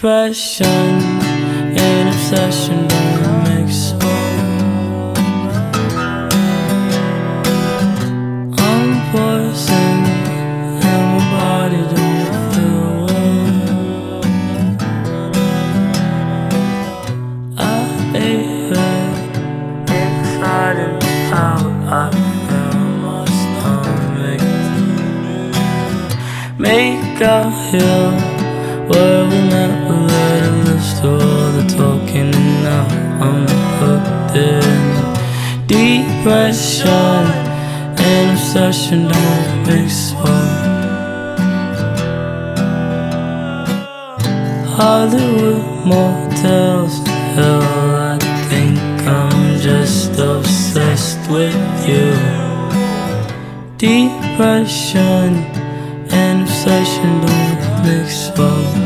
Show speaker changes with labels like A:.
A: Depression and obsession don't mix well. I'm poison and my body don't feel well. I ate it inside and out. I feel my stomach. Make out here where we met, we made a list of all the talking, and now I'm hooked in. Depression and obsession don't mix well. Hollywood motels, hell, I think I'm just obsessed with you. Depression and obsession don't mix well.